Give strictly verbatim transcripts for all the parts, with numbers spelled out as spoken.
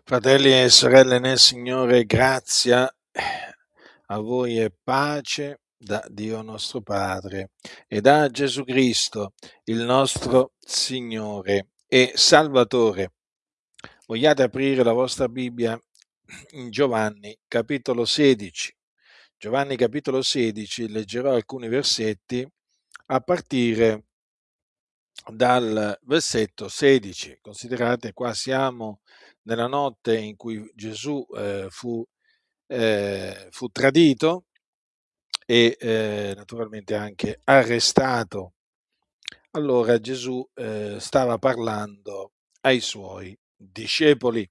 Fratelli e sorelle nel Signore, grazia a voi e pace da Dio nostro Padre e da Gesù Cristo, il nostro Signore e Salvatore. Vogliate aprire la vostra Bibbia in Giovanni capitolo sedici. Giovanni capitolo sedici, leggerò alcuni versetti a partire dal versetto sedici. Considerate, qua siamo nella notte in cui Gesù eh, fu, eh, fu tradito e eh, naturalmente anche arrestato. Allora Gesù eh, stava parlando ai suoi discepoli,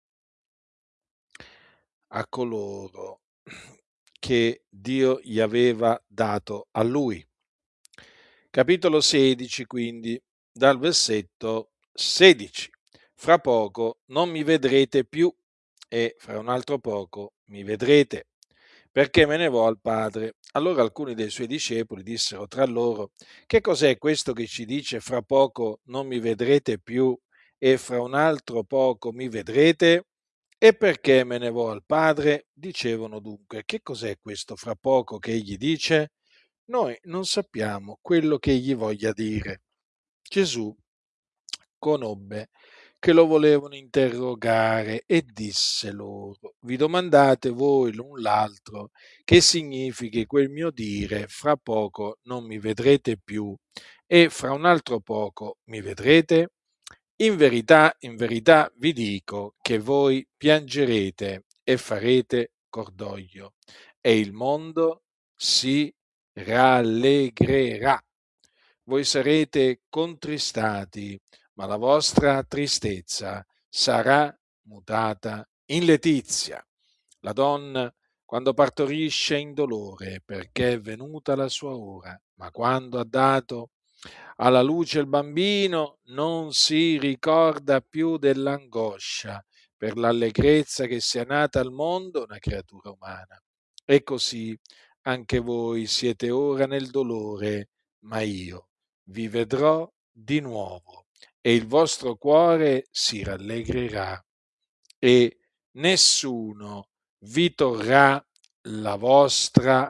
a coloro che Dio gli aveva dato a lui. Capitolo sedici, quindi, dal versetto sedici. Fra poco non mi vedrete più e fra un altro poco mi vedrete, perché me ne vo al Padre. Allora alcuni dei suoi discepoli dissero tra loro: che cos'è questo che ci dice fra poco non mi vedrete più e fra un altro poco mi vedrete? E perché me ne vo al Padre? Dicevano dunque: che cos'è questo fra poco che egli dice? Noi non sappiamo quello che egli voglia dire. Gesù conobbe che lo volevano interrogare e disse loro: vi domandate voi l'un l'altro che significhi quel mio dire: fra poco non mi vedrete più e fra un altro poco mi vedrete? In verità, in verità vi dico che voi piangerete e farete cordoglio, e il mondo si rallegrerà. Voi sarete contristati, ma la vostra tristezza sarà mutata in letizia. La donna, quando partorisce, è in dolore, perché è venuta la sua ora, ma quando ha dato alla luce il bambino non si ricorda più dell'angoscia per l'allegrezza che sia nata al mondo una creatura umana. E così anche voi siete ora nel dolore, ma io vi vedrò di nuovo e il vostro cuore si rallegrerà e nessuno vi torrà la vostra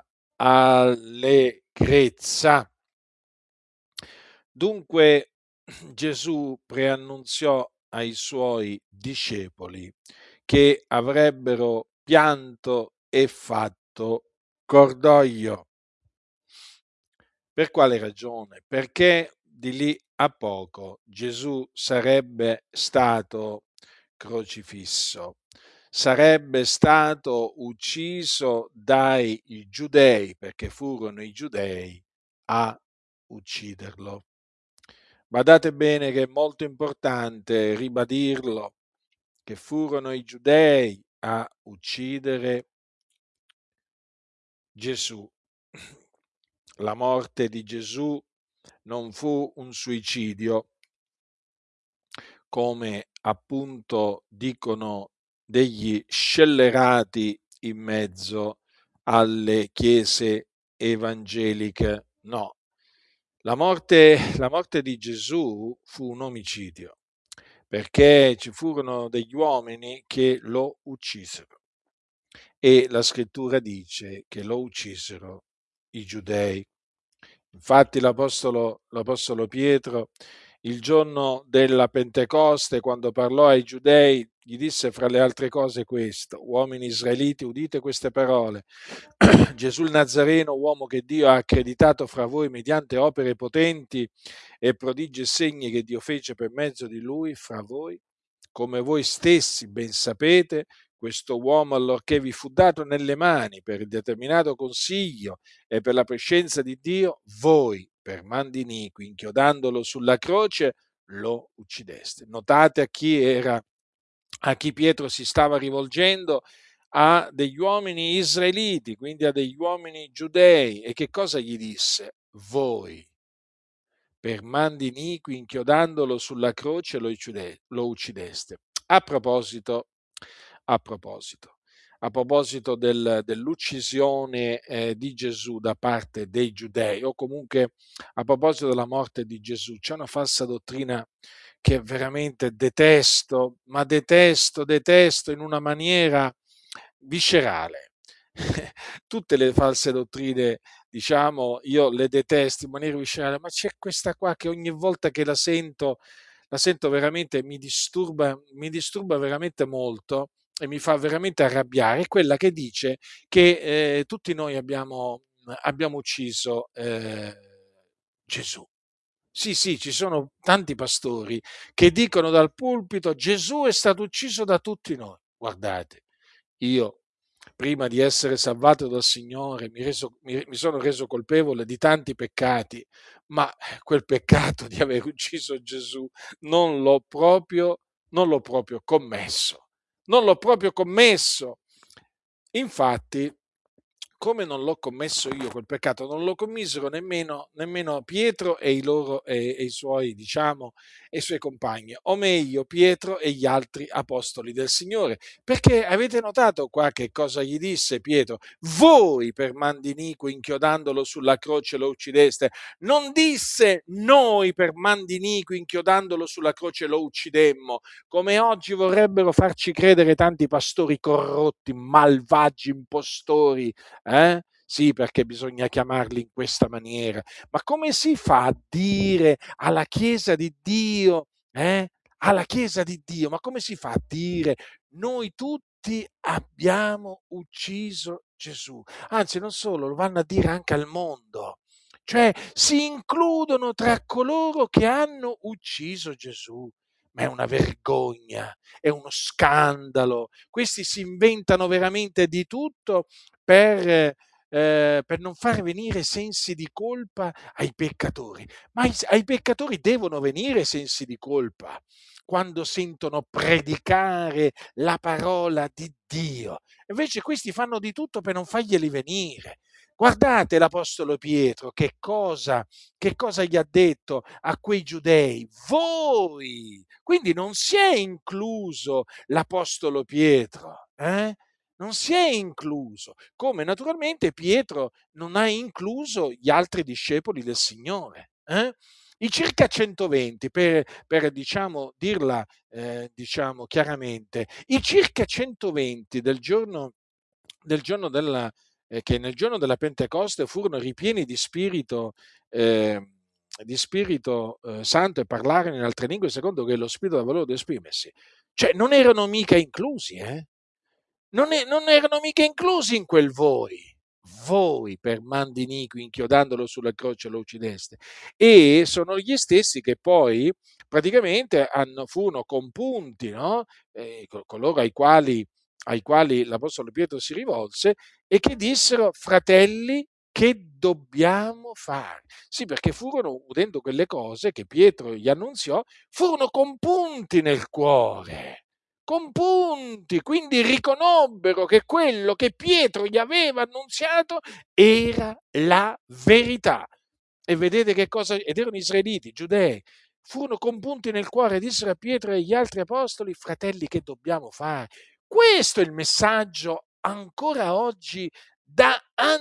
allegrezza. Dunque Gesù preannunziò ai suoi discepoli che avrebbero pianto e fatto cordoglio. Per quale ragione? Perché di lì a poco Gesù sarebbe stato crocifisso, sarebbe stato ucciso dai giudei, perché furono i giudei a ucciderlo. Badate bene che è molto importante ribadirlo, che furono i giudei a uccidere Gesù. La morte di Gesù non fu un suicidio, come appunto dicono degli scellerati in mezzo alle chiese evangeliche. No, la morte, la morte di Gesù fu un omicidio, perché ci furono degli uomini che lo uccisero. E la scrittura dice che lo uccisero i giudei. Infatti l'apostolo, l'apostolo Pietro, il giorno della Pentecoste, quando parlò ai giudei, gli disse fra le altre cose questo: uomini israeliti, udite queste parole. Gesù il Nazareno, uomo che Dio ha accreditato fra voi mediante opere potenti e prodigi e segni che Dio fece per mezzo di lui fra voi, come voi stessi ben sapete, questo uomo, allorché vi fu dato nelle mani per il determinato consiglio e per la prescenza di Dio, voi, per mandi iniqui, inchiodandolo sulla croce, lo uccideste. Notate a chi era, a chi Pietro si stava rivolgendo, a degli uomini israeliti, quindi a degli uomini giudei. E che cosa gli disse? Voi, per mandi iniqui, inchiodandolo sulla croce, lo uccide- lo uccideste. A proposito, a proposito, a proposito del- dell'uccisione eh, di Gesù da parte dei giudei, o comunque a proposito della morte di Gesù, c'è una falsa dottrina che veramente detesto, ma detesto, detesto in una maniera viscerale. Tutte le false dottrine, diciamo, io le detesto in maniera viscerale, ma c'è questa qua che ogni volta che la sento, la sento veramente, mi disturba, mi disturba veramente molto e mi fa veramente arrabbiare, è quella che dice che eh, tutti noi abbiamo, abbiamo ucciso eh, Gesù. Sì, sì, ci sono tanti pastori che dicono dal pulpito Gesù è stato ucciso da tutti noi. Guardate, io prima di essere salvato dal Signore mi, reso- mi- mi sono reso colpevole di tanti peccati, ma quel peccato di aver ucciso Gesù non l'ho proprio, non l'ho proprio commesso. Non l'ho proprio commesso. Infatti, come non l'ho commesso io quel peccato, non lo commisero nemmeno, nemmeno Pietro e i, loro, e, e i suoi, diciamo, e i suoi compagni, o meglio Pietro e gli altri apostoli del Signore. Perché avete notato qua che cosa gli disse Pietro? Voi per mandi iniqui inchiodandolo sulla croce lo uccideste. Non disse noi per mandi iniqui inchiodandolo sulla croce lo uccidemmo, come oggi vorrebbero farci credere tanti pastori corrotti, malvagi, impostori, eh? Sì, perché bisogna chiamarli in questa maniera. Ma come si fa a dire alla Chiesa di Dio, eh? Alla Chiesa di Dio, ma come si fa a dire noi tutti abbiamo ucciso Gesù? Anzi, non solo, lo vanno a dire anche al mondo. Cioè, si includono tra coloro che hanno ucciso Gesù. Ma è una vergogna, è uno scandalo. Questi si inventano veramente di tutto per, eh, per non far venire sensi di colpa ai peccatori. Ma ai, ai peccatori devono venire sensi di colpa quando sentono predicare la parola di Dio. Invece questi fanno di tutto per non farglieli venire. Guardate l'Apostolo Pietro che cosa, che cosa gli ha detto a quei giudei. Voi! Quindi non si è incluso l'Apostolo Pietro, eh? Non si è incluso, come naturalmente Pietro non ha incluso gli altri discepoli del Signore. Eh? I circa centoventi, per, per diciamo, dirla eh, diciamo, chiaramente, i circa centoventi del giorno, del giorno della, eh, che nel giorno della Pentecoste furono ripieni di spirito, eh, di spirito eh, santo e parlare in altre lingue secondo che lo spirito aveva loro di esprimersi. Cioè, non erano mica inclusi, eh? Non, è- non erano mica inclusi in quel voi. Voi per mandi iniqui inchiodandolo sulla croce lo uccideste. E sono gli stessi che poi praticamente hanno, furono compunti, no? Eh, co- coloro ai quali, ai quali l'Apostolo Pietro si rivolse e che dissero, fratelli, che dobbiamo fare? Sì, perché furono, udendo quelle cose che Pietro gli annunziò, furono compunti nel cuore compunti, quindi riconobbero che quello che Pietro gli aveva annunziato era la verità. E vedete che cosa, ed erano israeliti, giudei, furono compunti nel cuore, dissero a Pietro e agli altri apostoli, fratelli, che dobbiamo fare? Questo è il messaggio ancora oggi da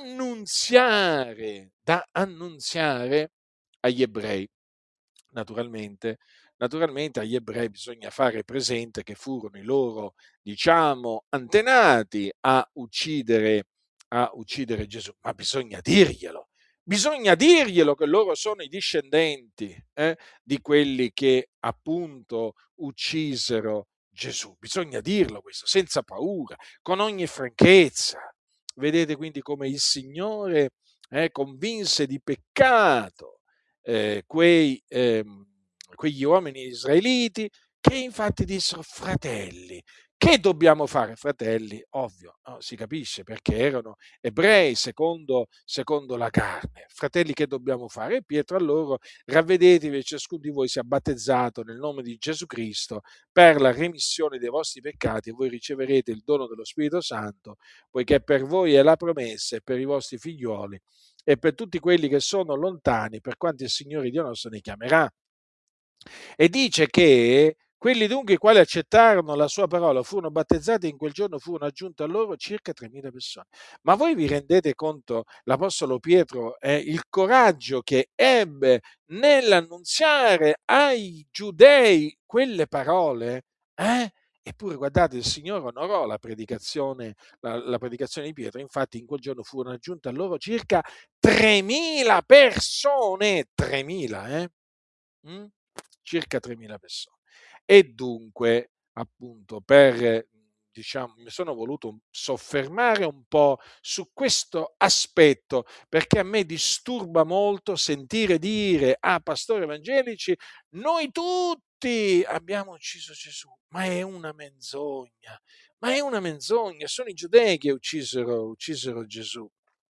annunziare, da annunziare agli ebrei. Naturalmente, naturalmente agli ebrei bisogna fare presente che furono i loro, diciamo, antenati a uccidere, a uccidere Gesù, ma bisogna dirglielo. Bisogna dirglielo che loro sono i discendenti eh, di quelli che appunto uccisero Gesù. Bisogna dirlo questo senza paura, con ogni franchezza. Vedete quindi come il Signore eh, convinse di peccato eh, quei, ehm, quegli uomini israeliti che infatti dissero fratelli. Che dobbiamo fare, fratelli? Ovvio, no? Si capisce perché erano ebrei secondo, secondo la carne. Fratelli, che dobbiamo fare? E Pietro a loro, ravvedetevi e ciascuno di voi sia battezzato nel nome di Gesù Cristo per la remissione dei vostri peccati e voi riceverete il dono dello Spirito Santo, poiché per voi è la promessa e per i vostri figlioli e per tutti quelli che sono lontani, per quanti il Signore Dio nostro ne chiamerà. E dice che Quelli dunque i quali accettarono la sua parola furono battezzati e in quel giorno furono aggiunte a loro circa tremila persone. Ma voi vi rendete conto, l'Apostolo Pietro, eh, il coraggio che ebbe nell'annunziare ai giudei quelle parole? Eh? Eppure, guardate, il Signore onorò la predicazione, la, la predicazione di Pietro. Infatti, in quel giorno furono aggiunte a loro circa tremila persone. tremila, eh? Mm? Circa tremila persone. E dunque, appunto, per, diciamo, mi sono voluto soffermare un po' su questo aspetto, perché a me disturba molto sentire dire a pastori evangelici: noi tutti abbiamo ucciso Gesù. Ma è una menzogna, ma è una menzogna, sono i giudei che uccisero, uccisero Gesù.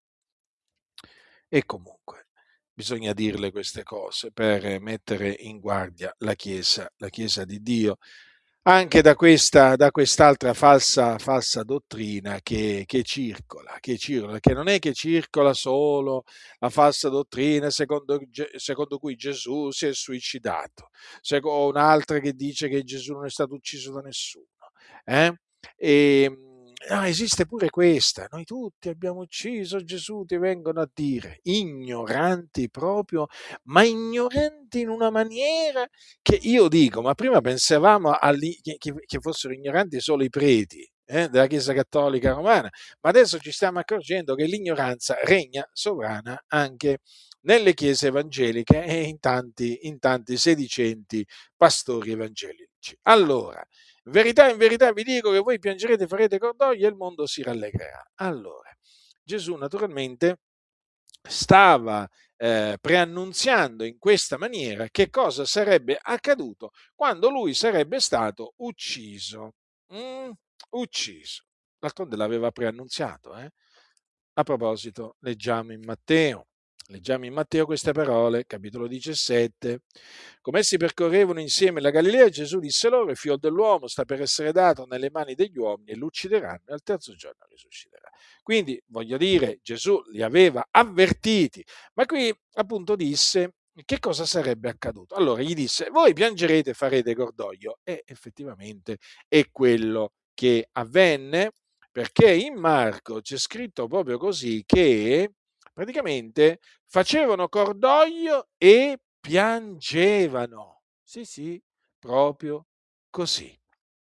E comunque bisogna dirle queste cose per mettere in guardia la Chiesa, la Chiesa di Dio, anche da, questa, da quest'altra falsa, falsa dottrina che, che circola, che circola, che non è che circola solo la falsa dottrina secondo, secondo cui Gesù si è suicidato, o un'altra che dice che Gesù non è stato ucciso da nessuno. Eh? E, ah, esiste pure questa, noi tutti abbiamo ucciso Gesù, ti vengono a dire, ignoranti proprio, ma ignoranti in una maniera che io dico, ma prima pensavamo alli- che, che- che fossero ignoranti solo i preti, eh, della Chiesa Cattolica Romana, ma adesso ci stiamo accorgendo che l'ignoranza regna sovrana anche nelle chiese evangeliche e in tanti, in tanti sedicenti pastori evangelici. Allora, in verità, in verità vi dico che voi piangerete, farete cordoglio e il mondo si rallegrerà. Allora, Gesù naturalmente stava eh, preannunziando in questa maniera che cosa sarebbe accaduto quando lui sarebbe stato ucciso. Mm, ucciso. D'altronde l'aveva preannunziato. Eh? A proposito, leggiamo in Matteo. Leggiamo in Matteo queste parole, capitolo diciassette. Come essi percorrevano insieme la Galilea, Gesù disse loro: il figlio dell'uomo sta per essere dato nelle mani degli uomini e lo uccideranno e al terzo giorno risusciterà. Quindi, voglio dire, Gesù li aveva avvertiti, ma qui appunto disse che cosa sarebbe accaduto. Allora gli disse: voi piangerete e farete cordoglio. E effettivamente è quello che avvenne, perché in Marco c'è scritto proprio così, che praticamente facevano cordoglio e piangevano. Sì, sì, proprio così.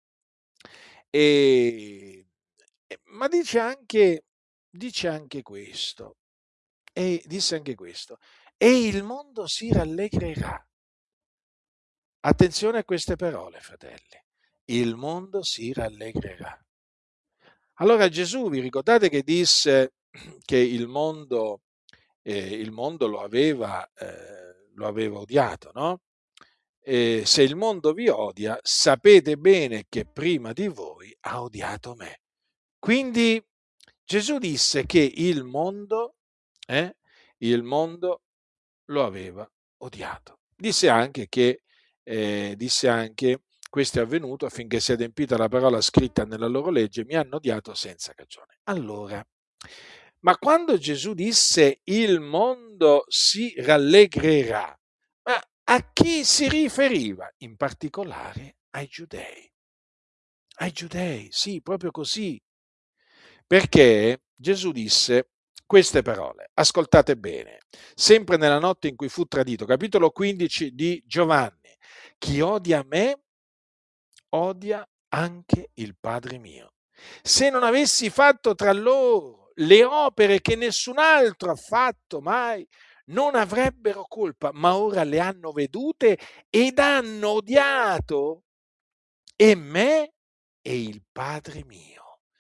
E, ma dice anche, dice anche questo, e disse anche questo, e il mondo si rallegrerà. Attenzione a queste parole, fratelli. Il mondo si rallegrerà. Allora Gesù, vi ricordate che disse che il mondo, eh, il mondo lo, aveva, eh, lo aveva odiato, no? E se il mondo vi odia, sapete bene che prima di voi ha odiato me. Quindi Gesù disse che il mondo, eh, il mondo lo aveva odiato. Disse anche che, eh, disse anche, questo è avvenuto affinché sia adempiuta la parola scritta nella loro legge, mi hanno odiato senza cagione. Allora, ma quando Gesù disse il mondo si rallegrerà, ma a chi si riferiva? In particolare ai giudei. Ai giudei, sì, proprio così. Perché Gesù disse queste parole, ascoltate bene, sempre nella notte in cui fu tradito, capitolo quindici di Giovanni: chi odia me, odia anche il Padre mio. Se non avessi fatto tra loro le opere che nessun altro ha fatto mai, non avrebbero colpa, ma ora le hanno vedute ed hanno odiato e me e il Padre mio.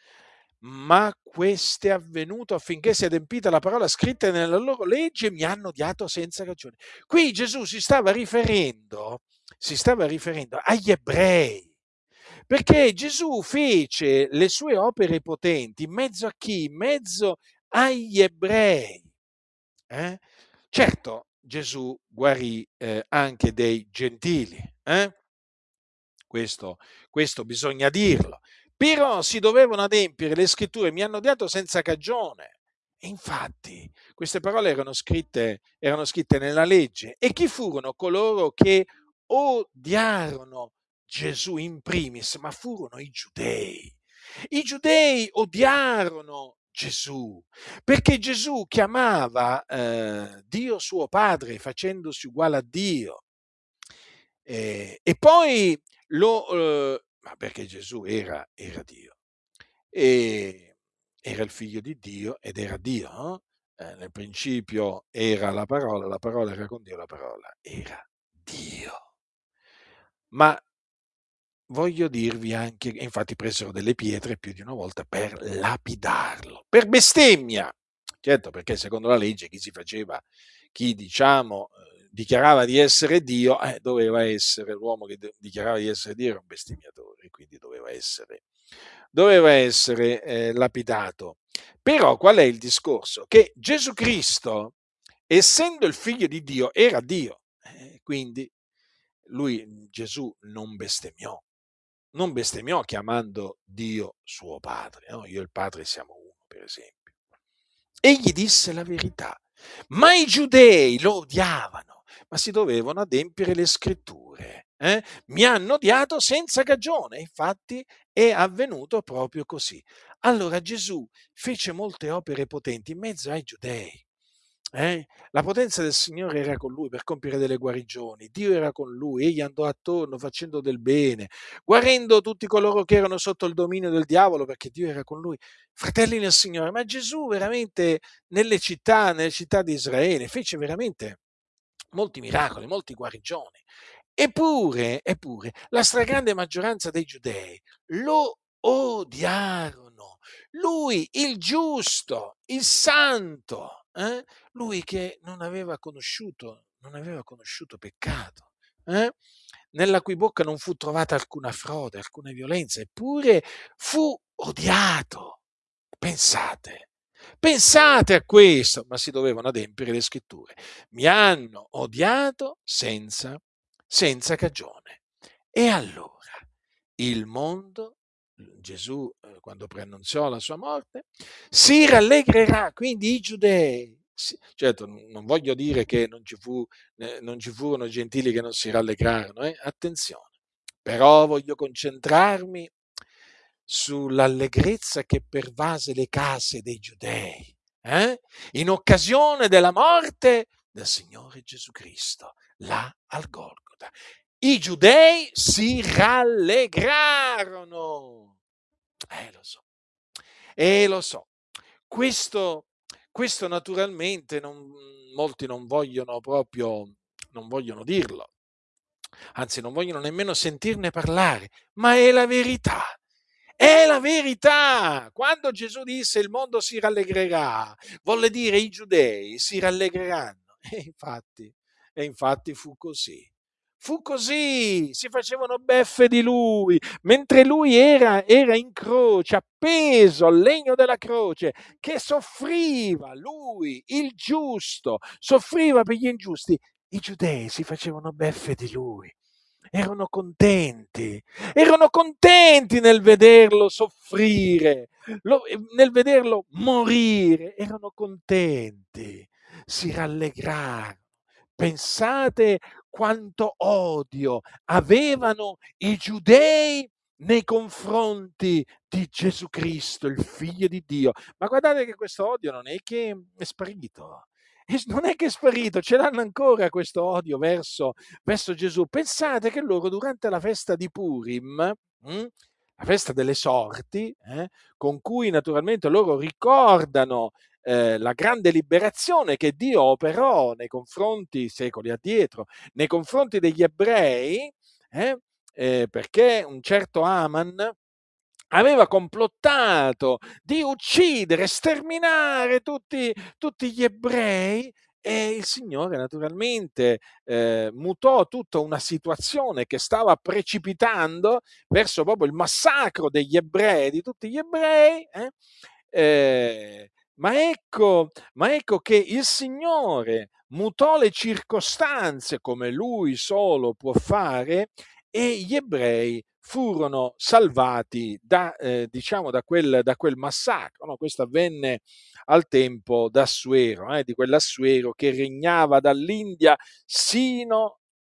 Ma questo è avvenuto affinché sia adempita la parola scritta nella loro legge e mi hanno odiato senza ragione. Qui Gesù si stava riferendo, si stava riferendo agli ebrei, perché Gesù fece le sue opere potenti in mezzo a chi? In mezzo agli ebrei. Eh? Certo, Gesù guarì eh, anche dei gentili, eh? questo, questo bisogna dirlo, però si dovevano adempiere le scritture, mi hanno odiato senza cagione. E infatti queste parole erano scritte, erano scritte nella legge. E chi furono coloro che odiarono Gesù in primis, ma furono i giudei. I giudei odiarono Gesù, perché Gesù chiamava eh, Dio suo Padre facendosi uguale a Dio. Eh, e poi lo, eh, ma perché Gesù era, era Dio, e era il figlio di Dio ed era Dio, no? Eh, nel principio era la parola, la parola era con Dio, la parola era Dio. Ma voglio dirvi anche, e infatti presero delle pietre più di una volta per lapidarlo, per bestemmia. Certo, perché secondo la legge chi si faceva, chi diciamo eh, dichiarava di essere Dio, eh, doveva essere l'uomo che de- dichiarava di essere Dio, era un bestemmiatore, quindi doveva essere, doveva essere eh, lapidato. Però qual è il discorso? Che Gesù Cristo, essendo il figlio di Dio, era Dio, eh, quindi lui, Gesù, non bestemmiò, non bestemmiò chiamando Dio suo padre, no? Io e il padre siamo uno, per esempio. Egli disse la verità, ma i giudei lo odiavano, ma si dovevano adempiere le scritture. Eh? Mi hanno odiato senza cagione, infatti è avvenuto proprio così. Allora Gesù fece molte opere potenti in mezzo ai giudei. Eh? La potenza del Signore era con lui per compiere delle guarigioni, Dio era con lui, egli andò attorno facendo del bene, guarendo tutti coloro che erano sotto il dominio del diavolo perché Dio era con lui. Fratelli nel Signore, ma Gesù veramente nelle città, nelle città di Israele fece veramente molti miracoli, molti guarigioni. Eppure, eppure, la stragrande maggioranza dei giudei lo odiarono. Lui, il giusto, il santo, eh? Lui che non aveva conosciuto, non aveva conosciuto peccato, eh? Nella cui bocca non fu trovata alcuna frode, alcuna violenza, eppure fu odiato. Pensate, pensate a questo, ma si dovevano adempiere le scritture. Mi hanno odiato senza, senza cagione. E allora il mondo, Gesù eh, quando preannunziò la sua morte, si rallegrerà, quindi i giudei. Sì, certo, non voglio dire che non ci, fu, eh, non ci furono gentili che non si rallegrarono, eh? Attenzione, però voglio concentrarmi sull'allegrezza che pervase le case dei giudei, eh? In occasione della morte del Signore Gesù Cristo, là al Golgota. I giudei si rallegrarono. Eh, lo so, eh, lo so. Questo, questo naturalmente non, molti non vogliono proprio, non vogliono dirlo, anzi non vogliono nemmeno sentirne parlare, ma è la verità. È la verità! Quando Gesù disse il mondo si rallegrerà, volle dire i giudei si rallegreranno. E infatti, e infatti fu così. Fu così, si facevano beffe di lui, mentre lui era, era in croce, appeso al legno della croce, che soffriva, lui, il giusto, soffriva per gli ingiusti. I giudei si facevano beffe di lui, erano contenti, erano contenti nel vederlo soffrire, lo- nel vederlo morire, erano contenti, si rallegrarono. Pensate quanto odio avevano i giudei nei confronti di Gesù Cristo, il figlio di Dio. Ma guardate che questo odio non è che è sparito. E non è che è sparito, ce l'hanno ancora questo odio verso, verso Gesù. Pensate che loro durante la festa di Purim, mh, la festa delle sorti, eh, con cui naturalmente loro ricordano eh, la grande liberazione che Dio operò nei confronti, secoli addietro, nei confronti degli ebrei, eh, eh, perché un certo Aman aveva complottato di uccidere, sterminare tutti, tutti gli ebrei, e il Signore naturalmente eh, mutò tutta una situazione che stava precipitando verso proprio il massacro degli ebrei, di tutti gli ebrei. Eh? Eh, ma, ecco, ma ecco che il Signore mutò le circostanze come Lui solo può fare, e gli ebrei furono salvati da, eh, diciamo, da, quel, da quel massacro. No? Questo avvenne al tempo d'Assuero, eh, di quell'Assuero che regnava dall'India sino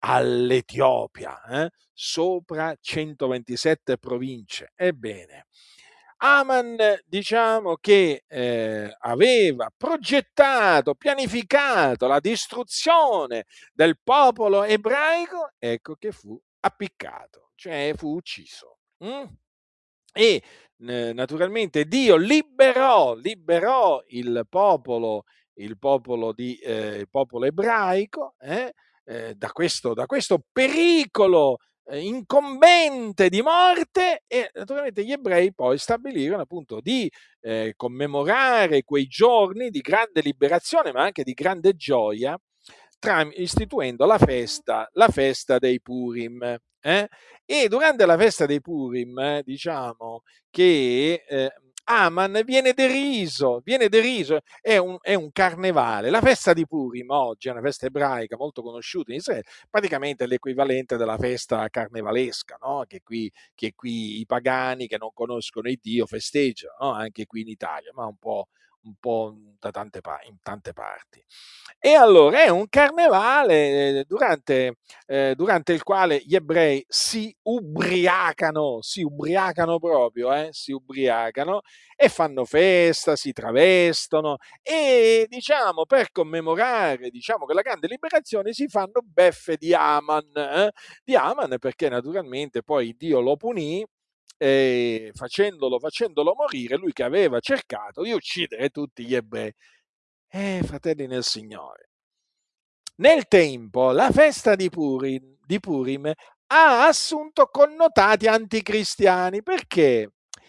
all'Etiopia, eh, sopra centoventisette province. Ebbene, Aman, diciamo che eh, aveva progettato, pianificato la distruzione del popolo ebraico, ecco che fu appiccato, cioè fu ucciso. Mm? E eh, naturalmente Dio liberò, liberò il popolo, il popolo, di, eh, il popolo ebraico eh, eh, da, questo, da questo pericolo eh, incombente di morte, e naturalmente gli ebrei poi stabilirono appunto di eh, commemorare quei giorni di grande liberazione ma anche di grande gioia, tra, istituendo la festa, la festa dei Purim. Eh? E durante la festa dei Purim, eh, diciamo che eh, Aman viene deriso, viene deriso, è un, è un carnevale. La festa di Purim oggi è una festa ebraica molto conosciuta in Israele, praticamente è l'equivalente della festa carnevalesca, no? che, qui, che qui i pagani che non conoscono il Dio festeggiano, no? Anche qui in Italia, ma un po', un po' da tante, in tante parti. E allora è un carnevale eh, durante, eh, durante il quale gli ebrei si ubriacano, si ubriacano proprio, eh, si ubriacano e fanno festa, si travestono e diciamo per commemorare diciamo che la grande liberazione si fanno beffe di Aman, eh, di Aman perché naturalmente poi Dio lo punì eh, facendolo, facendolo morire, lui che aveva cercato di uccidere tutti gli ebrei. Eh, fratelli nel Signore, nel tempo la festa di Purim, di Purim ha assunto connotati anticristiani. Perché?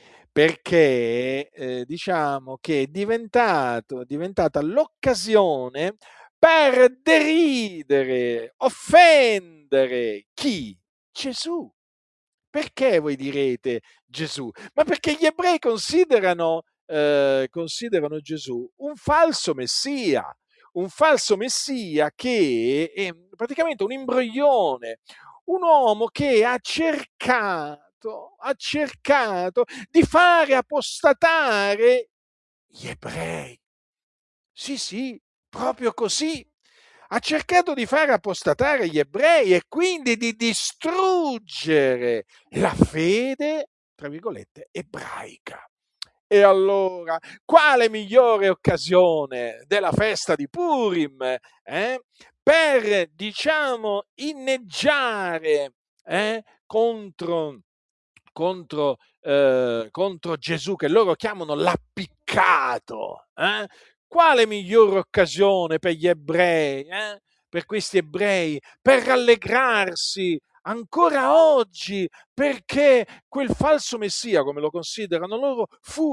Perché eh, diciamo che è diventato, è diventata l'occasione per deridere, offendere chi? Gesù. Perché voi direte Gesù? Ma perché gli ebrei considerano, eh, considerano Gesù un falso messia, un falso messia che è praticamente un imbroglione, un uomo che ha cercato, ha cercato di fare apostatare gli ebrei. Sì, sì, proprio così. Ha cercato di fare apostatare gli ebrei e quindi di distruggere la fede, tra virgolette, ebraica. E allora, quale migliore occasione della festa di Purim eh, per, diciamo, inneggiare eh, contro, contro, eh, contro Gesù, che loro chiamano l'appiccato? Eh? Quale migliore occasione per gli ebrei, eh? per questi ebrei, per rallegrarsi ancora oggi, perché quel falso messia, come lo considerano loro, fu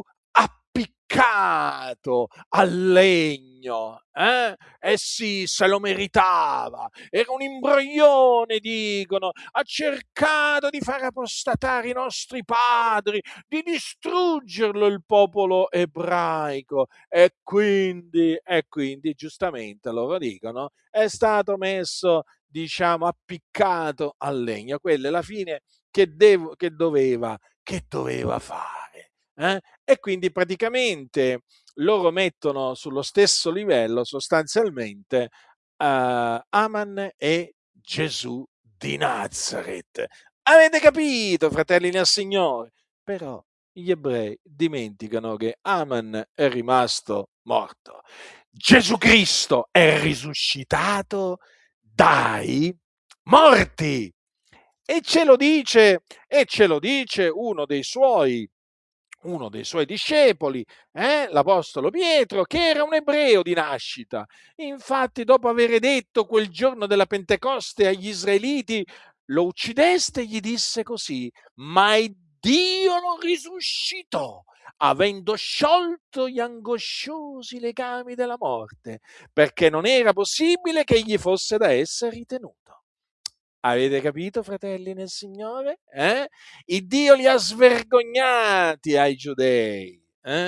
appiccato al legno. Eh? Eh sì, se lo meritava. Era un imbroglione, dicono. Ha cercato di far apostatare i nostri padri, di distruggerlo il popolo ebraico. E quindi, e quindi, giustamente loro dicono, è stato messo, diciamo, appiccato al legno. Quella è la fine che, devo, che, doveva, che doveva fare. Eh? E quindi praticamente loro mettono sullo stesso livello sostanzialmente uh, Aman e Gesù di Nazareth. Avete capito, fratelli nel Signore? Però gli ebrei dimenticano che Aman è rimasto morto. Gesù Cristo è risuscitato dai morti. E ce lo dice, e ce lo dice uno dei suoi uno dei suoi discepoli, eh, l'Apostolo Pietro, che era un ebreo di nascita. Infatti, dopo aver detto quel giorno della Pentecoste agli israeliti, lo uccideste, gli disse così, ma Dio lo risuscitò, avendo sciolto gli angosciosi legami della morte, perché non era possibile che egli fosse da essa ritenuto. Avete capito, fratelli nel Signore? Eh? Il Dio li ha svergognati ai giudei. Eh?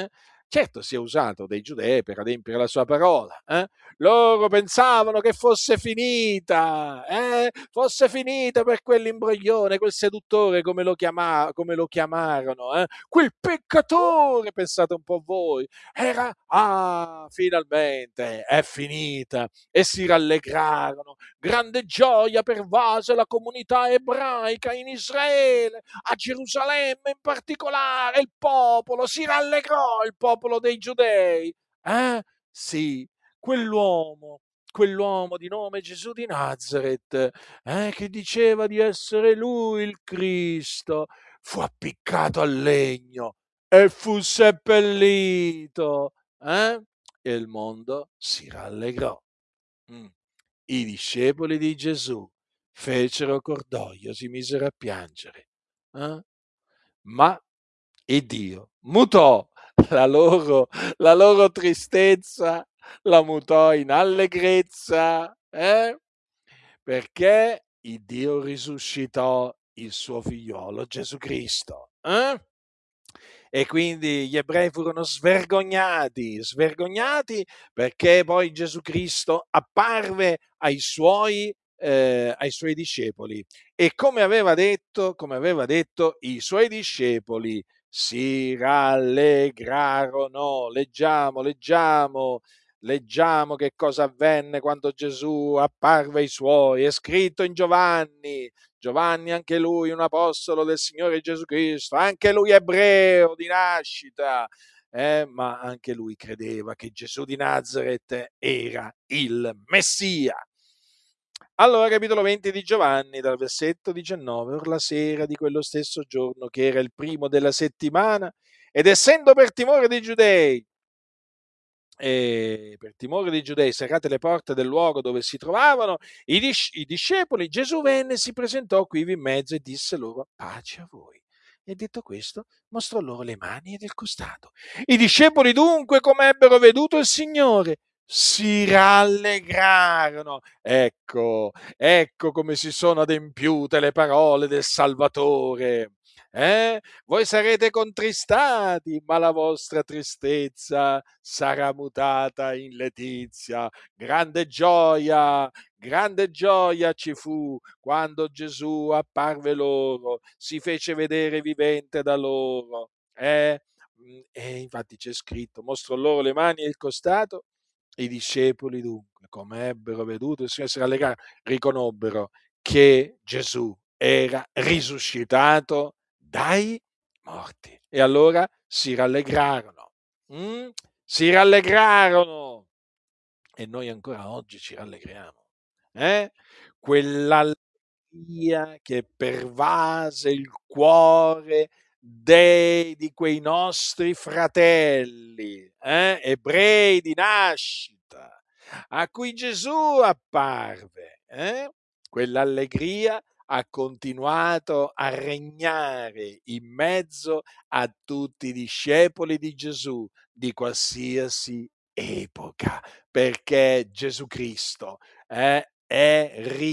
Certo, si è usato dei giudei per adempiere la sua parola. Eh? Loro pensavano che fosse finita, eh? fosse finita per quell'imbroglione, quel seduttore, come lo, chiama, come lo chiamarono, eh? quel peccatore, pensate un po' voi, era, ah, finalmente è finita, e si rallegrarono. Grande gioia pervase la comunità ebraica in Israele, a Gerusalemme in particolare, il popolo si rallegrò, il popolo dei giudei. Eh? Sì, quell'uomo, quell'uomo di nome Gesù di Nazareth, eh, che diceva di essere lui il Cristo, fu appiccato al legno e fu seppellito. Eh? E il mondo si rallegrò. Mm. I discepoli di Gesù fecero cordoglio, si misero a piangere. Eh? Ma il Dio mutò la loro, la loro tristezza, la mutò in allegrezza, eh? Perché il Dio risuscitò il suo figliolo Gesù Cristo. Eh? E quindi gli ebrei furono svergognati, svergognati perché poi Gesù Cristo apparve ai suoi, eh, ai suoi discepoli e come aveva detto, come aveva detto, i suoi discepoli si rallegrarono. Leggiamo, leggiamo, leggiamo che cosa avvenne quando Gesù apparve ai suoi. È scritto in Giovanni. Giovanni, anche lui un apostolo del Signore Gesù Cristo, anche lui ebreo di nascita, eh, ma anche lui credeva che Gesù di Nazareth era il Messia. Allora, capitolo venti di Giovanni, dal versetto diciannove, or la sera di quello stesso giorno, che era il primo della settimana, ed essendo per timore dei giudei, e per timore dei giudei serrate le porte del luogo dove si trovavano i, dis- i discepoli, Gesù venne, si presentò quivi in mezzo e disse loro: pace a voi. E detto questo, mostrò loro le mani ed il costato. I discepoli dunque, come ebbero veduto il Signore, si rallegrarono. Ecco, ecco come si sono adempiute le parole del Salvatore. Eh? Voi sarete contristati, ma la vostra tristezza sarà mutata in letizia. Grande gioia, grande gioia ci fu quando Gesù apparve loro, si fece vedere vivente da loro. Eh? E infatti c'è scritto: mostrò loro le mani e il costato. I discepoli dunque, come ebbero veduto il Signore, si rallegrarono, riconobbero che Gesù era risuscitato dai morti. E allora si rallegrarono. Mm? Si rallegrarono. E noi ancora oggi ci rallegriamo. Eh? Quell'allegria che pervase il cuore dei, di quei nostri fratelli, eh? ebrei di nascita, a cui Gesù apparve. Eh? Quell'allegria ha continuato a regnare in mezzo a tutti i discepoli di Gesù di qualsiasi epoca, perché Gesù Cristo eh, è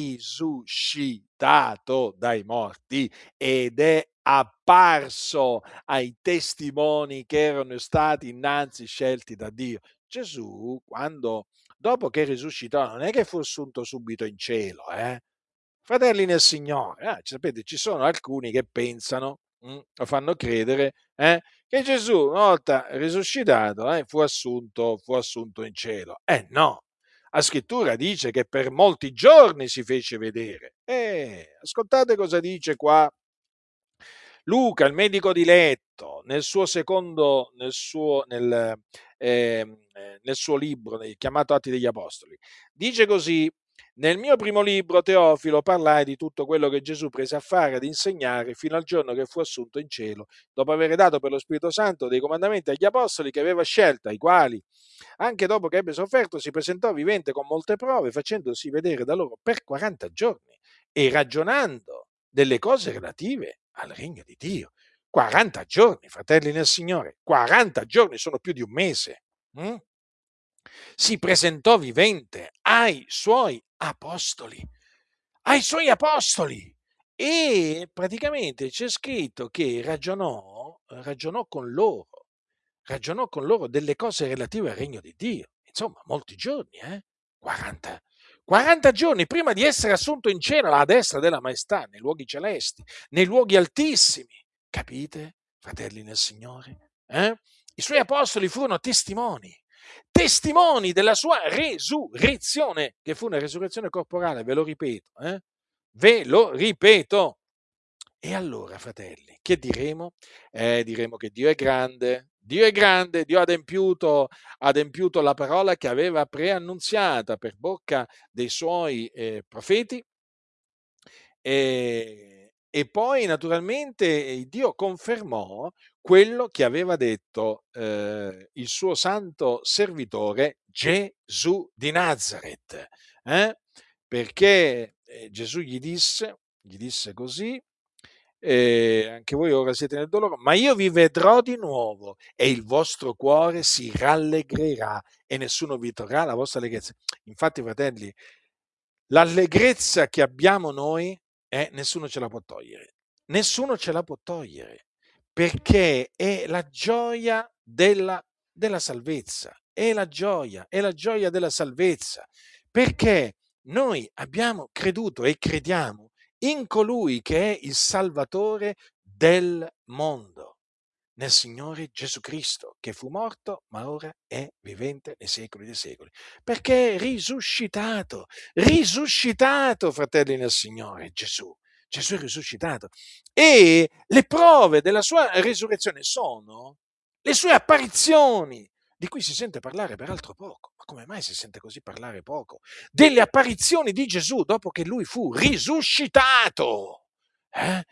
risuscitato dai morti ed è apparso ai testimoni che erano stati innanzi scelti da Dio. Gesù, quando, dopo che risuscitò, non è che fu assunto subito in cielo, eh? Fratelli nel Signore, eh, sapete, ci sono alcuni che pensano, mh, o fanno credere, eh, che Gesù, una volta risuscitato, eh, fu, assunto, fu assunto in cielo. Eh no, la scrittura dice che per molti giorni si fece vedere. Eh, ascoltate cosa dice qua Luca, il medico di letto, nel suo secondo, nel suo, nel, ehm, eh, nel suo libro eh, chiamato Atti degli Apostoli, dice così: nel mio primo libro, Teofilo, parlai di tutto quello che Gesù prese a fare ad insegnare fino al giorno che fu assunto in cielo, dopo aver dato per lo Spirito Santo dei comandamenti agli apostoli che aveva scelto, ai quali, anche dopo che ebbe sofferto, si presentò vivente con molte prove, facendosi vedere da loro per quaranta giorni e ragionando delle cose relative al regno di Dio. quaranta giorni, fratelli nel Signore, quaranta giorni sono più di un mese. Mm? Si presentò vivente ai suoi apostoli, ai suoi apostoli. E praticamente c'è scritto che ragionò, ragionò con loro. ragionò con loro delle cose relative al regno di Dio. Insomma, molti giorni, eh? quaranta. quaranta giorni prima di essere assunto in cielo alla destra della maestà, nei luoghi celesti, nei luoghi altissimi. Capite, fratelli nel Signore? Eh? I suoi apostoli furono testimoni, testimoni della sua resurrezione, che fu una resurrezione corporale, ve lo ripeto, eh? Ve lo ripeto. E allora, fratelli, che diremo? Eh, diremo che Dio è grande, Dio è grande, Dio ha adempiuto, ha adempiuto la parola che aveva preannunziata per bocca dei suoi eh, profeti. E, e poi naturalmente Dio confermò quello che aveva detto eh, il suo santo servitore Gesù di Nazareth, eh? Perché eh, Gesù gli disse, gli disse così, eh, anche voi ora siete nel dolore, ma io vi vedrò di nuovo e il vostro cuore si rallegrerà e nessuno vi toglierà la vostra allegrezza. Infatti, fratelli, l'allegrezza che abbiamo noi, eh, nessuno ce la può togliere. Nessuno ce la può togliere, perché è la gioia della, della salvezza. È la gioia, è la gioia della salvezza. Perché noi abbiamo creduto e crediamo in colui che è il Salvatore del mondo, nel Signore Gesù Cristo, che fu morto, ma ora è vivente nei secoli dei secoli, perché è risuscitato, risuscitato, fratelli nel Signore, Gesù. Gesù è risuscitato. E le prove della sua risurrezione sono le sue apparizioni, di cui si sente parlare peraltro poco. Ma come mai si sente così parlare poco? Delle apparizioni di Gesù dopo che lui fu risuscitato. Eh?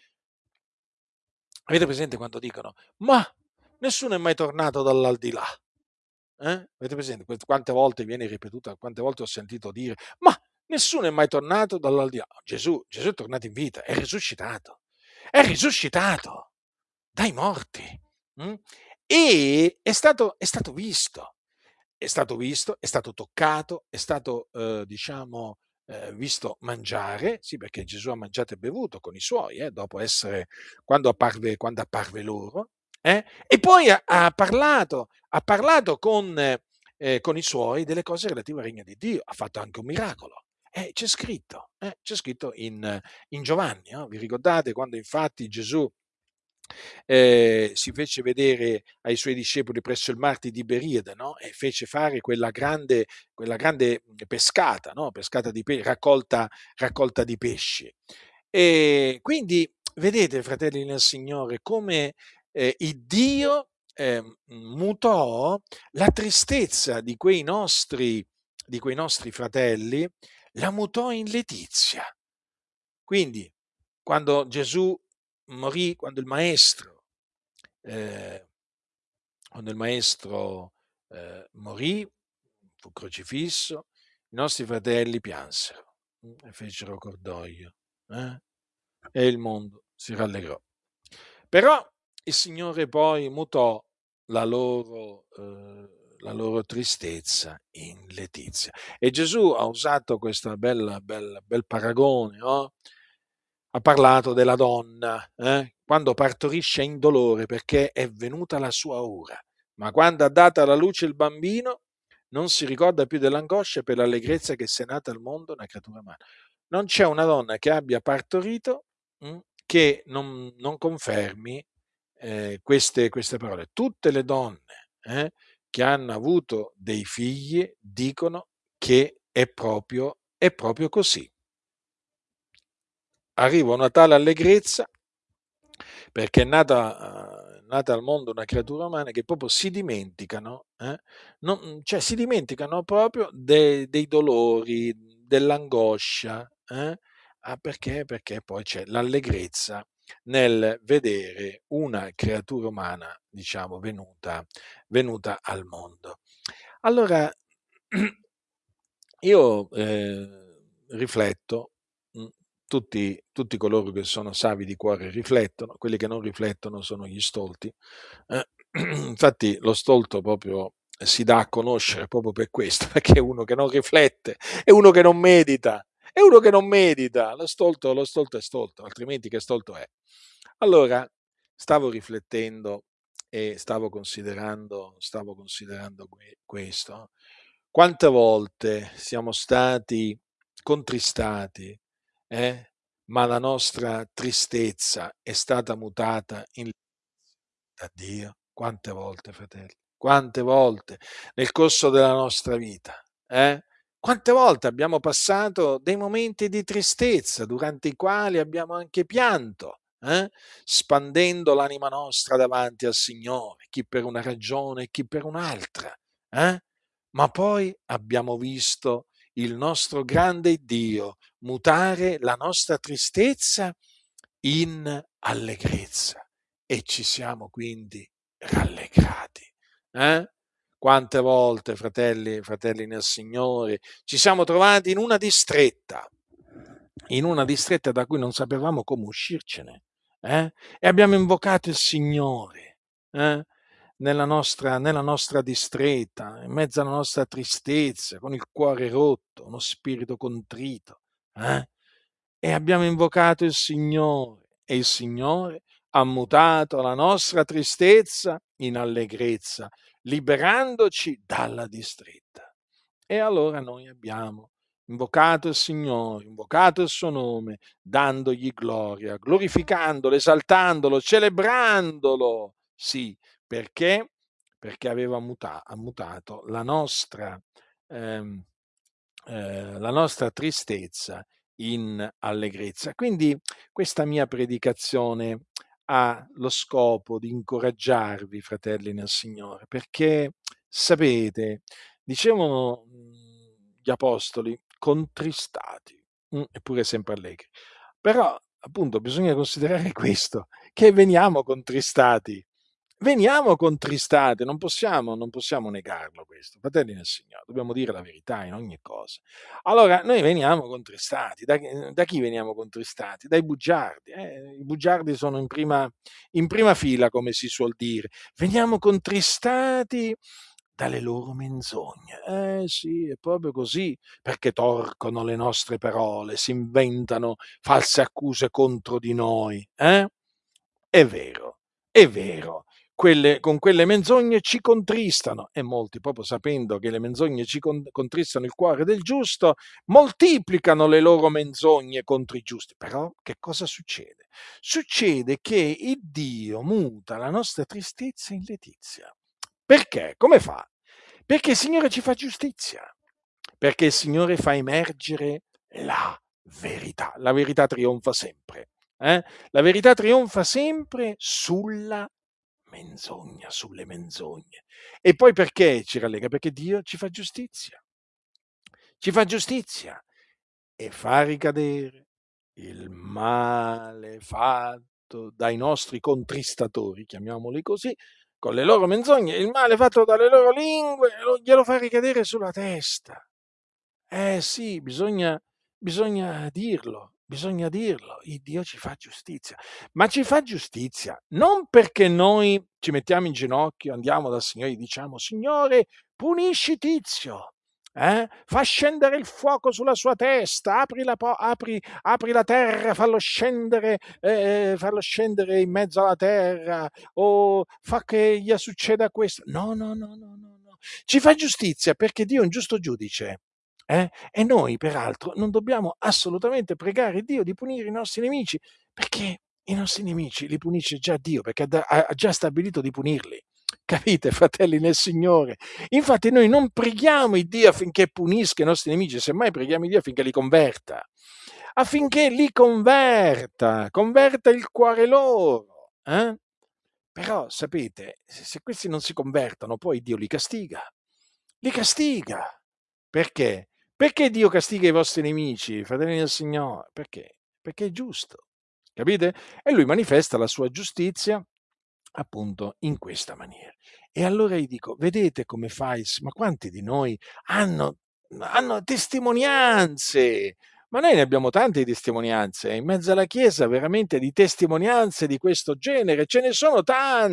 Avete presente quando dicono, ma nessuno è mai tornato dall'aldilà? Eh? Avete presente quante volte viene ripetuta, quante volte ho sentito dire, ma nessuno è mai tornato dall'aldilà? Gesù, Gesù è tornato in vita, è risuscitato, è risuscitato dai morti. Mm? E è stato, è stato visto, è stato visto, è stato toccato, è stato, eh, diciamo, eh, visto mangiare, sì, perché Gesù ha mangiato e bevuto con i suoi, eh, dopo essere, quando apparve, quando apparve loro, eh, e poi ha, ha parlato, ha parlato con, eh, con i suoi delle cose relative al regno di Dio, ha fatto anche un miracolo. Eh, c'è scritto, eh, c'è scritto in, in Giovanni, no? Vi ricordate quando infatti Gesù eh, si fece vedere ai suoi discepoli presso il Mar di Tiberiade, no? E fece fare quella grande, quella grande pescata, no? Pescata di pe- raccolta, raccolta di pesci. E quindi vedete, fratelli nel Signore, come eh, il Dio eh, mutò la tristezza di quei nostri, di quei nostri fratelli, la mutò in letizia. Quindi, quando Gesù morì, quando il Maestro, eh, quando il Maestro eh, morì, fu crocifisso, i nostri fratelli piansero mm, e fecero cordoglio, eh? E il mondo si rallegrò. Però il Signore poi mutò la loro, eh, la loro tristezza in letizia. E Gesù ha usato questo bel, bel, bel paragone, no? Ha parlato della donna, eh? Quando partorisce in dolore perché è venuta la sua ora, ma quando ha dato alla luce il bambino non si ricorda più dell'angoscia per l'allegrezza che sia nata al mondo una creatura umana. Non c'è una donna che abbia partorito mh, che non, non confermi eh, queste, queste parole. Tutte le donne eh, che hanno avuto dei figli dicono che è proprio, è proprio così. Arriva una tale allegrezza perché è nata, eh, nata al mondo una creatura umana che proprio si dimenticano, eh? Non- cioè si dimenticano proprio de- dei dolori, dell'angoscia, eh? Ah, perché? Perché poi c'è l'allegrezza nel vedere una creatura umana, diciamo, venuta, venuta al mondo. Allora, io eh, rifletto, mh, tutti, tutti coloro che sono savi di cuore riflettono, quelli che non riflettono sono gli stolti. Eh, infatti lo stolto proprio si dà a conoscere proprio per questo, perché è uno che non riflette, è uno che non medita, è uno che non medita. Lo stolto, lo stolto è stolto, altrimenti che stolto è? Allora, stavo riflettendo e stavo considerando, stavo considerando que- questo. Quante volte siamo stati contristati, eh? Ma la nostra tristezza è stata mutata in da Dio. Quante volte, fratelli? Quante volte nel corso della nostra vita? Eh? Quante volte abbiamo passato dei momenti di tristezza durante i quali abbiamo anche pianto, eh? Spandendo l'anima nostra davanti al Signore, chi per una ragione, chi per un'altra. Eh? Ma poi abbiamo visto il nostro grande Dio mutare la nostra tristezza in allegrezza e ci siamo quindi rallegrati. Eh? Quante volte, fratelli, fratelli nel Signore, ci siamo trovati in una distretta, in una distretta da cui non sapevamo come uscircene, eh? E abbiamo invocato il Signore, eh? Nella nostra, nella nostra distretta, in mezzo alla nostra tristezza, con il cuore rotto, uno spirito contrito, eh? E abbiamo invocato il Signore e il Signore ha mutato la nostra tristezza in allegrezza, liberandoci dalla distretta. E allora noi abbiamo invocato il Signore, invocato il suo nome, dandogli gloria, glorificandolo, esaltandolo, celebrandolo. Sì, perché? Perché aveva muta- ha mutato la nostra, ehm, eh, la nostra tristezza in allegrezza. Quindi questa mia predicazione ha lo scopo di incoraggiarvi, fratelli nel Signore, perché sapete, dicevano mh, gli apostoli, contristati, mh, eppure sempre allegri. Però, appunto, bisogna considerare questo, che veniamo contristati. Veniamo contristati, non possiamo, non possiamo negarlo questo, fratelli nel Signore, dobbiamo dire la verità in ogni cosa. Allora, noi veniamo contristati, da, da chi veniamo contristati? Dai bugiardi, eh? I bugiardi sono in prima, in prima fila, come si suol dire. Veniamo contristati dalle loro menzogne. Eh sì, è proprio così, perché torcono le nostre parole, si inventano false accuse contro di noi. Eh? È vero, è vero. Quelle, con quelle menzogne ci contristano e molti, proprio sapendo che le menzogne ci con- contristano il cuore del giusto, moltiplicano le loro menzogne contro i giusti. Però che cosa succede? Succede che il Dio muta la nostra tristezza in letizia. Perché? Come fa? Perché il Signore ci fa giustizia, perché il Signore fa emergere la verità. La verità trionfa sempre. Eh? La verità trionfa sempre sulla menzogna, sulle menzogne. E poi perché ci rallega? Perché Dio ci fa giustizia. Ci fa giustizia e fa ricadere il male fatto dai nostri contristatori, chiamiamoli così, con le loro menzogne, il male fatto dalle loro lingue, lo- glielo fa ricadere sulla testa. Eh sì, bisogna, bisogna dirlo, bisogna dirlo, il Dio ci fa giustizia, ma ci fa giustizia non perché noi ci mettiamo in ginocchio, andiamo dal Signore e diciamo, Signore, punisci Tizio, eh? Fa scendere il fuoco sulla sua testa, apri la, po- apri, apri la terra, fallo scendere, eh, fallo scendere in mezzo alla terra, o fa che gli succeda questo. No, no, no, no, no, no. Ci fa giustizia perché Dio è un giusto giudice. Eh? E noi, peraltro, non dobbiamo assolutamente pregare Dio di punire i nostri nemici, perché i nostri nemici li punisce già Dio, perché ha, da- ha già stabilito di punirli. Capite, fratelli nel Signore? Infatti noi non preghiamo il Dio affinché punisca i nostri nemici, semmai preghiamo il Dio affinché li converta, affinché li converta, converta il cuore loro. Eh? Però, sapete, se se questi non si convertono, poi Dio li castiga. Li castiga. Perché? Perché Dio castiga i vostri nemici, fratelli del Signore? Perché? Perché è giusto. Capite? E lui manifesta la sua giustizia appunto in questa maniera. E allora gli dico, vedete come fai? Ma quanti di noi hanno, hanno testimonianze? Ma noi ne abbiamo tante di testimonianze, in mezzo alla Chiesa veramente di testimonianze di questo genere, ce ne sono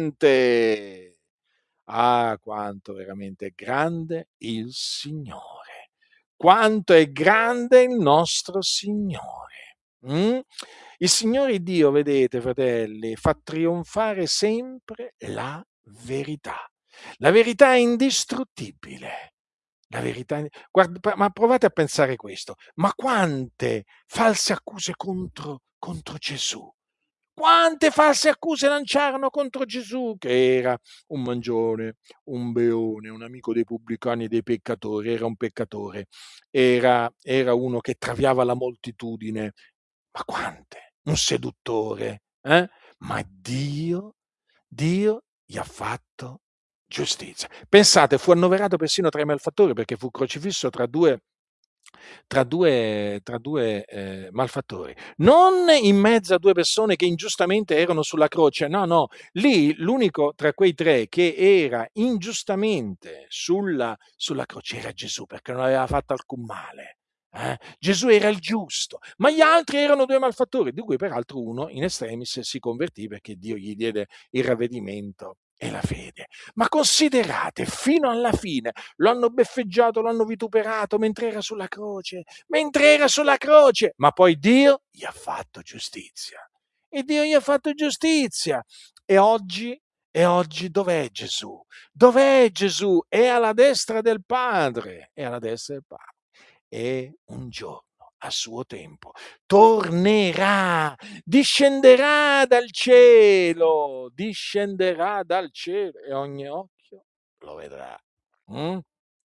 tante. Ah, quanto veramente è grande il Signore, quanto è grande il nostro Signore. Mm? Il Signore Dio, vedete, fratelli, fa trionfare sempre la verità. La verità è indistruttibile. La verità è... Guarda, ma provate a pensare questo. Ma quante false accuse contro, contro Gesù? Quante false accuse lanciarono contro Gesù, che era un mangione, un beone, un amico dei pubblicani e dei peccatori, era un peccatore, era, era uno che traviava la moltitudine. Ma quante? Un seduttore, eh? Ma Dio, Dio gli ha fatto giustizia. Pensate, fu annoverato persino tra i malfattori perché fu crocifisso tra due, tra due, tra due eh, malfattori. Non in mezzo a due persone che ingiustamente erano sulla croce, no, no, lì l'unico tra quei tre che era ingiustamente sulla, sulla croce era Gesù perché non aveva fatto alcun male. Eh? Gesù era il giusto, ma gli altri erano due malfattori, di cui peraltro uno in estremis si convertì perché Dio gli diede il ravvedimento e la fede. Ma considerate, fino alla fine lo hanno beffeggiato, lo hanno vituperato mentre era sulla croce, mentre era sulla croce, ma poi Dio gli ha fatto giustizia. E Dio gli ha fatto giustizia. E oggi, e oggi dov'è Gesù? Dov'è Gesù? È alla destra del Padre, è alla destra del Padre. E un giorno, a suo tempo, tornerà, discenderà dal cielo, discenderà dal cielo e ogni occhio lo vedrà. Mm?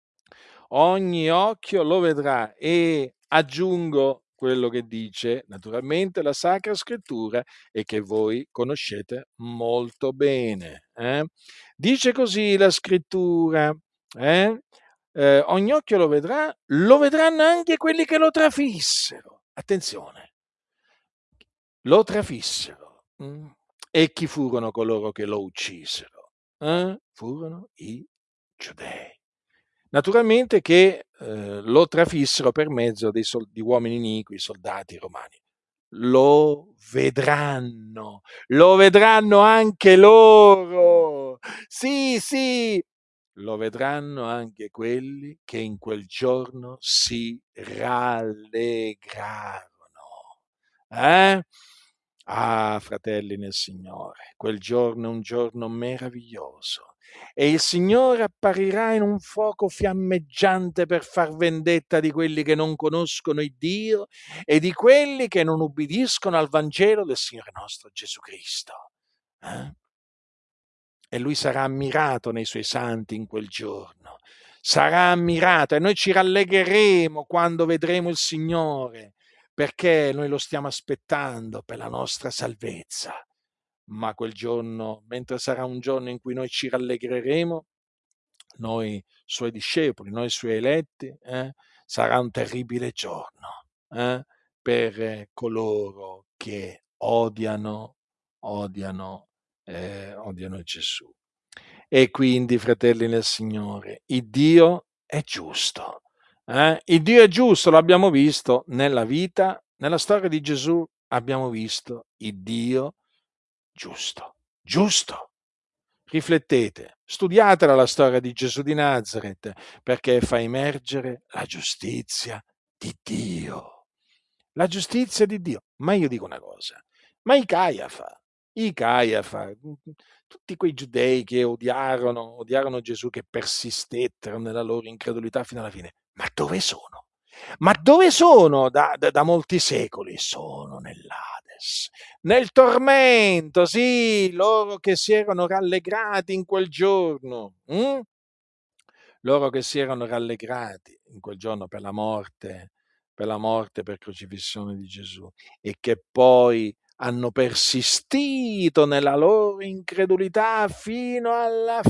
Ogni occhio lo vedrà e aggiungo quello che dice naturalmente la Sacra Scrittura e che voi conoscete molto bene. Eh? Dice così la Scrittura, eh? Eh, ogni occhio lo vedrà, lo vedranno anche quelli che lo trafissero. Attenzione, lo trafissero. Mm? E chi furono coloro che lo uccisero? Eh? Furono i giudei. Naturalmente che eh, lo trafissero per mezzo dei sol- di uomini iniqui, soldati romani. Lo vedranno, lo vedranno anche loro. Sì, sì, lo vedranno anche quelli che in quel giorno si rallegrarono. Eh? Ah, fratelli nel Signore, quel giorno è un giorno meraviglioso e il Signore apparirà in un fuoco fiammeggiante per far vendetta di quelli che non conoscono il Dio e di quelli che non ubbidiscono al Vangelo del Signore nostro Gesù Cristo. Eh? E lui sarà ammirato nei suoi santi in quel giorno. Sarà ammirato e noi ci rallegreremo quando vedremo il Signore, perché noi lo stiamo aspettando per la nostra salvezza. Ma quel giorno, mentre sarà un giorno in cui noi ci rallegreremo, noi suoi discepoli, noi suoi eletti, eh, sarà un terribile giorno eh, per coloro che odiano, odiano, eh, odiano Gesù. E quindi, fratelli nel Signore, il Dio è giusto. Eh? Il Dio è giusto, l'abbiamo visto nella vita, nella storia di Gesù abbiamo visto il Dio giusto. Giusto. Riflettete, studiatela la storia di Gesù di Nazareth, perché fa emergere la giustizia di Dio. La giustizia di Dio. Ma io dico una cosa, ma i Caiafa, i Caiafa, tutti quei giudei che odiarono, odiarono Gesù, che persistettero nella loro incredulità fino alla fine, ma dove sono? Ma dove sono da, da, da molti secoli? Sono nell'Ades, nel tormento, sì, loro che si erano rallegrati in quel giorno, hm? Loro che si erano rallegrati in quel giorno per la morte, per la morte, per crocifissione di Gesù, e che poi hanno persistito nella loro incredulità fino alla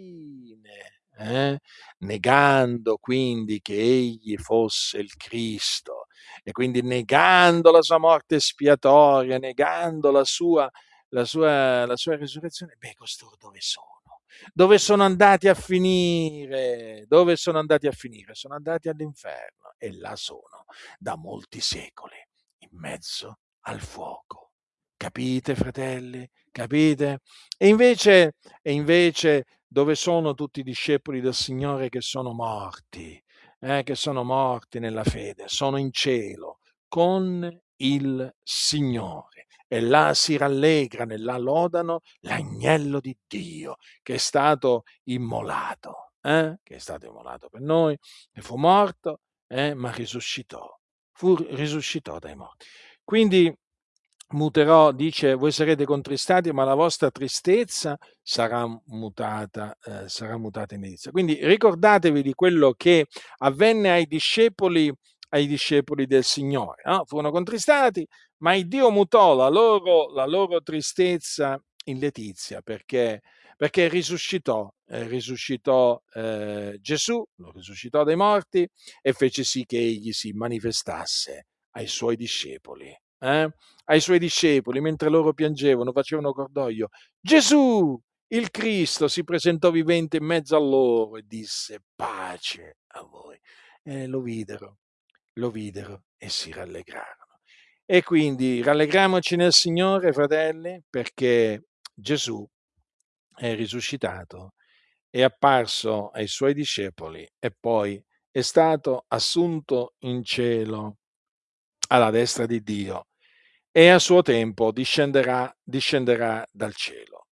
fine, eh? Negando quindi che egli fosse il Cristo, e quindi negando la sua morte espiatoria, negando la sua, la sua, la sua risurrezione. Beh, costoro dove sono? Dove sono andati a finire? Dove sono andati a finire? Sono andati all'inferno e là sono da molti secoli, in mezzo al fuoco. Capite, fratelli? Capite? E invece, e invece dove sono tutti i discepoli del Signore che sono morti, eh, che sono morti nella fede? Sono in cielo con il Signore. e là si rallegrano e là lodano l'agnello di Dio che è stato immolato, eh? Che è stato immolato per noi, che fu morto, eh? Ma risuscitò, fu risuscitò dai morti. Quindi muterò, dice, voi sarete contristati, ma la vostra tristezza sarà mutata, eh, sarà mutata in delizia. Quindi ricordatevi di quello che avvenne ai discepoli, ai discepoli del Signore. No? Furono contristati, ma il Dio mutò la loro, la loro tristezza in letizia, perché, perché risuscitò, eh, risuscitò eh, Gesù, lo risuscitò dai morti e fece sì che egli si manifestasse ai suoi discepoli. Eh? Ai suoi discepoli, mentre loro piangevano, facevano cordoglio, Gesù, il Cristo, si presentò vivente in mezzo a loro e disse pace a voi. E lo videro, lo videro e si rallegrarono. E quindi rallegriamoci nel Signore, fratelli, perché Gesù è risuscitato, è apparso ai suoi discepoli e poi è stato assunto in cielo alla destra di Dio e a suo tempo discenderà, discenderà dal cielo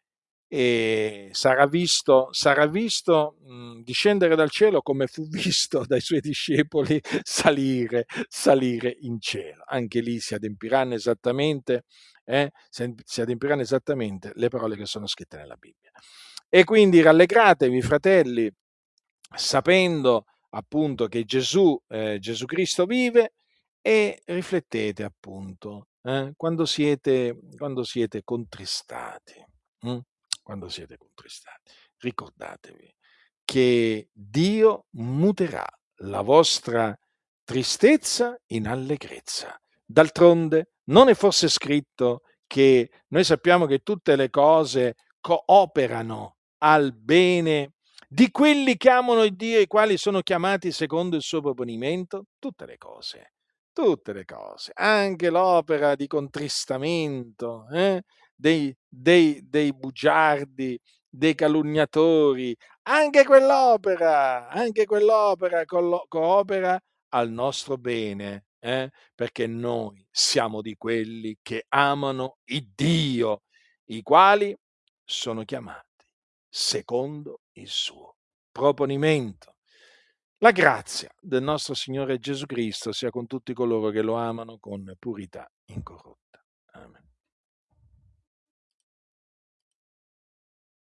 e sarà visto, sarà visto mh, discendere dal cielo come fu visto dai suoi discepoli salire, salire in cielo. Anche lì si adempiranno esattamente, eh, si adempiranno esattamente le parole che sono scritte nella Bibbia. E quindi rallegratevi, fratelli, sapendo appunto che Gesù, eh, Gesù Cristo vive e riflettete appunto eh, quando siete, quando siete contristati. hm? Quando siete contristati, ricordatevi che Dio muterà la vostra tristezza in allegrezza. D'altronde, non è forse scritto che noi sappiamo che tutte le cose cooperano al bene di quelli che amano il Dio e i quali sono chiamati secondo il suo proponimento? Tutte le cose, tutte le cose, anche l'opera di contristamento eh, dei, dei, dei bugiardi, dei calunniatori, anche quell'opera, anche quell'opera collo- coopera al nostro bene, eh, perché noi siamo di quelli che amano il Dio, i quali sono chiamati secondo il suo proponimento. La grazia del nostro Signore Gesù Cristo sia con tutti coloro che lo amano con purità incorrotta.